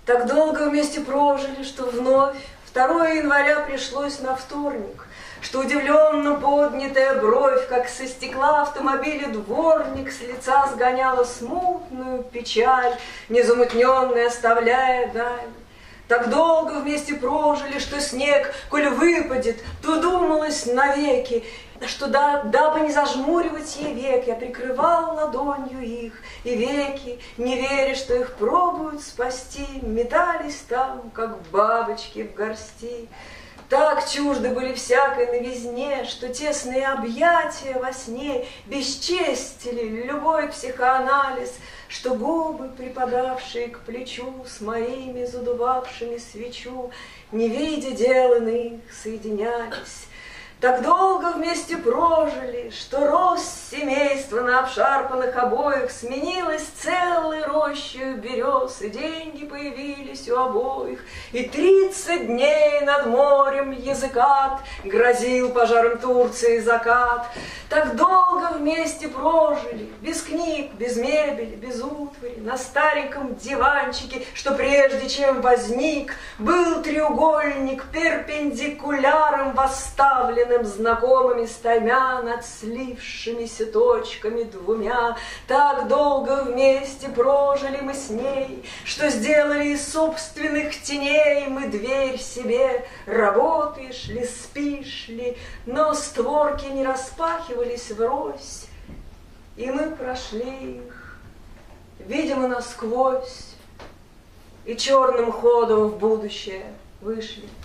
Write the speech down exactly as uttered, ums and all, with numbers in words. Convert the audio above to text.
Так долго вместе прожили, что вновь второго января пришлось на вторник, что удивленно поднятая бровь, как со стекла автомобиля дворник, с лица сгоняла смутную печаль, незамутненной оставляя даль. Так долго вместе прожили, что снег, коль выпадет, то думалось навеки, что да, дабы не зажмуривать ей век, я прикрывал ладонью их, и веки, не веря, что их пробуют спасти, метались там, как бабочки в горсти. Так чужды были всякой новизне, что тесные объятия во сне бесчестили любой психоанализ, что губы, припадавшие к плечу, с моими задувавшими свечу, не видя дел иных, соединялись. Так долго вместе прожили, что рост семейства на обшарпанных обоях сменилась целой рощей берез, и деньги появились у обоих, и тридцать дней над морем языкат грозил пожаром Турции закат. Так долго вместе прожили, без книг, без мебели, без утвари, на стареньком диванчике, что прежде чем возник, был треугольник перпендикуляром восставленным знакомыми стаймя над слившимися точками двумя. Так долго вместе прожили мы с ней, что сделали из собственных теней мы дверь себе. Работаешь ли, спишь ли, но створки не распахивались врозь, и мы прошли их, видимо, насквозь, и черным ходом в будущее вышли.